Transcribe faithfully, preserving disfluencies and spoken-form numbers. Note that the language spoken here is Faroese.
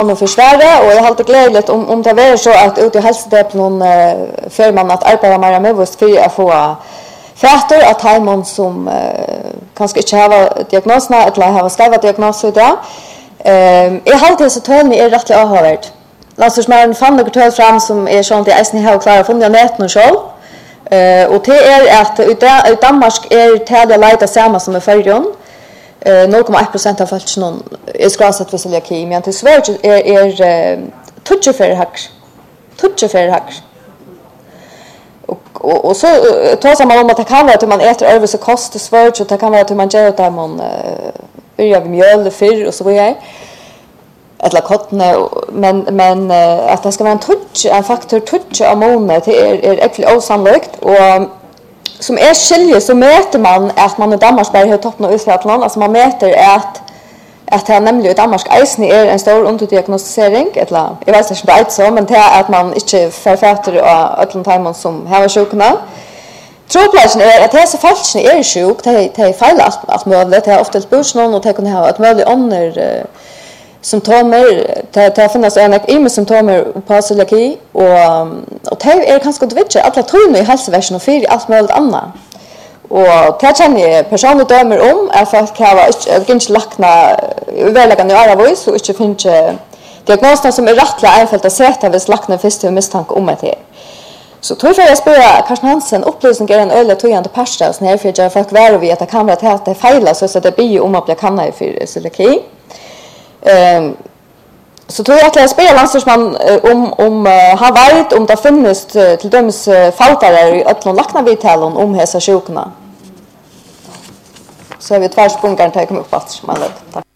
och försvara och jag har alltid glädligt om om det är så att ut i hälsodepen uh, för man att arbeta mer med just för att få fäster att ha som uh, kanske inte har diagnosen eller har skrivit diagnos i det. Eh, jag har alltid så tölni är rätt avhållert. Alltså som man fann något töl fram som är sånt i S N H klara funnit nätet och så. Eh och det är att i Danmark är tälla lite samma som i Färjön. Eh noll komma ett procent av fallen är skrasat för celiaki, men till svårt är är touch för hack. Touch för hack. Och och, och så tar man om att det kan vara att man äter över så kostar svårt så det kan vara att man gör det man börjar med mjöl för och så vidare. Eller kottne men men uh, att det ska vara en touch en faktor touch ammoniak det är är äckligt osannolikt och som är skilje så mäter man att man i Danmark har toppen av Östland alltså man mäter att att det nämligen i Danmark eisen är en stor underdiagnostisering eller jag vet inte det så men det är att man inte författar och ödlan timon som har sjukna. Trådplatsen är att dessa falschen är sjuk, det är fel att möjligt, det är ofta ett någon och det kan ha ett möjligt under symptomer, det finns en av symptomer på celiaki och, och det är ganska gott vitt, alla tror i hälsoversen och fyra allt möjligt annat. Och det känner jag personligt dömer om att folk har inte lakna överläggande i aravis och inte finns diagnoserna som är rättliga enfalt att sätta hvis lakna finns till misstanke om det här. Så tror jag spela Karsten Hansen upplysning är en öle tojande pasta så när för jag folk vara vid att det kan vara att det fejlar så att det blir om att bli kanna för celiaki. Ehm så tror jag att jag spelar landstorman om om har varit om det finns till döms faltare i öllon lakna vitalen om hesa sjukna. Så vi tvärspunkar tar komma upp att man vet.